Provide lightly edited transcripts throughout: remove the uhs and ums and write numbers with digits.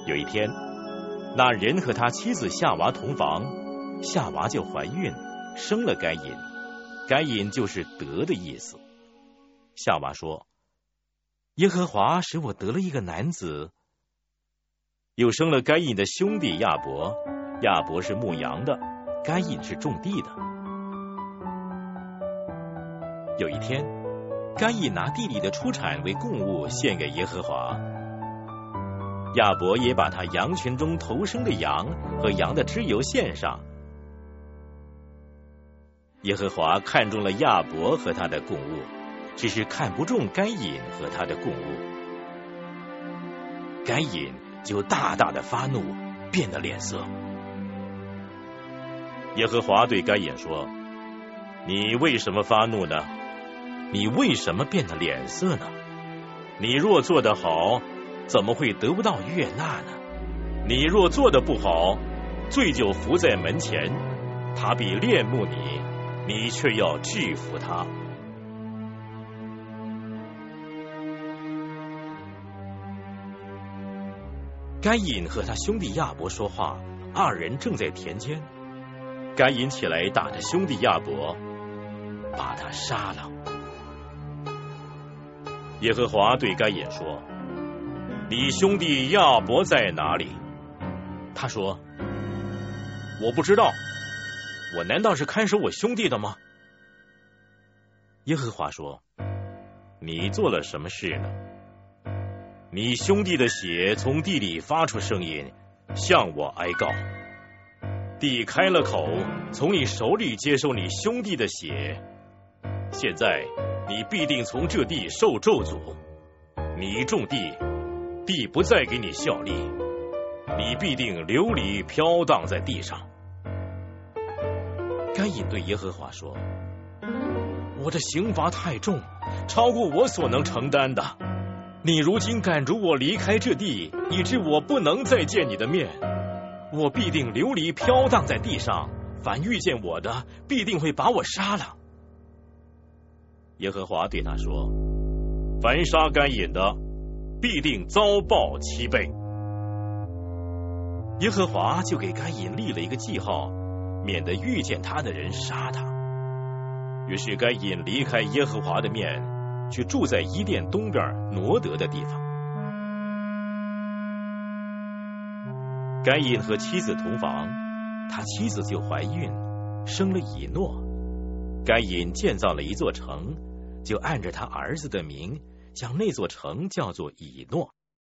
有一天，那人和他妻子夏娃同房，夏娃就怀孕，生了该隐。该隐就是得的意思。夏娃说：耶和华使我得了一个男子。又生了该隐的兄弟亚伯，亚伯是牧羊的，该隐是种地的。有一天，该隐拿地里的出产为供物献给耶和华，亚伯也把他羊群中头生的羊和羊的脂油献上。耶和华看中了亚伯和他的供物，只是看不中该隐和他的供物。该隐就大大的发怒，变了脸色。耶和华对该隐说：你为什么发怒呢？你为什么变了脸色呢？你若做得好，怎么会得不到悦纳呢？你若做得不好，罪就伏在门前，他必恋慕你，你却要制服他。该隐和他兄弟亚伯说话，二人正在田间。该隐起来打他兄弟亚伯，把他杀了。耶和华对该隐说：你兄弟亚伯在哪里？他说：我不知道，我难道是看守我兄弟的吗？耶和华说：你做了什么事呢？你兄弟的血从地里发出声音，向我哀告。地开了口，从你手里接受你兄弟的血。现在你必定从这地受咒诅。你种地，地不再给你效力，你必定流离飘荡在地上。该隐对耶和华说：我的刑罚太重，超过我所能承担的。你如今赶逐我离开这地，以致我不能再见你的面，我必定流离飘荡在地上，凡遇见我的，必定会把我杀了。耶和华对他说：凡杀该隐的，必定遭报7倍。耶和华就给该隐立了一个记号，免得遇见他的人杀他。于是该隐离开耶和华的面，去住在伊甸东边挪得的地方。该隐和妻子同房，他妻子就怀孕，生了以诺。该隐建造了一座城，就按着他儿子的名，将那座城叫做以诺。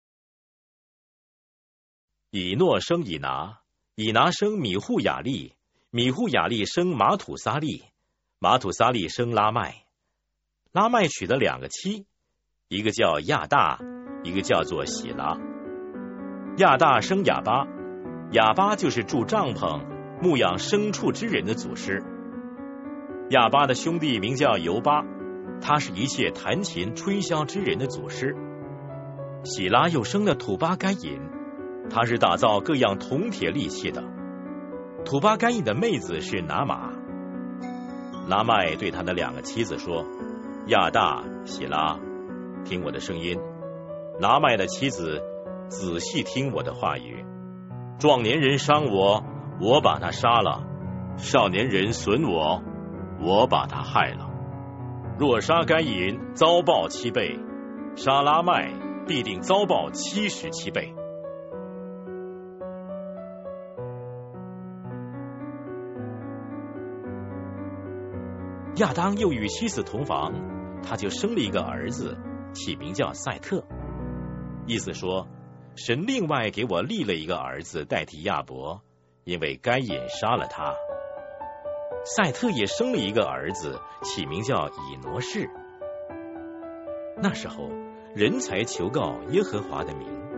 以诺生以拿，以拿生米户雅利，米户雅利生马土撒利，马土撒利生拉麦。拉麦娶了2个妻，一个叫亚大，一个叫做喜拉。亚大生亚巴，亚巴就是住帐篷、牧养牲畜之人的祖师。亚巴的兄弟名叫犹巴，他是一切弹琴吹箫之人的祖师。喜拉又生了土巴该隐，他是打造各样铜铁利器的。土巴该隐的妹子是拿玛。拉麦对他的2个妻子说：亚大、喜拉，听我的声音。拿麦的妻子，仔细听我的话语。壮年人伤我，我把他杀了；少年人损我，我把他害了。若杀该隐，遭报7倍；杀拉麦，必定遭报77倍。亚当又与妻子同房，他就生了一个儿子，起名叫赛特。意思说，神另外给我立了一个儿子代替亚伯，因为该隐杀了他。赛特也生了一个儿子，起名叫以挪士。那时候，人才求告耶和华的名。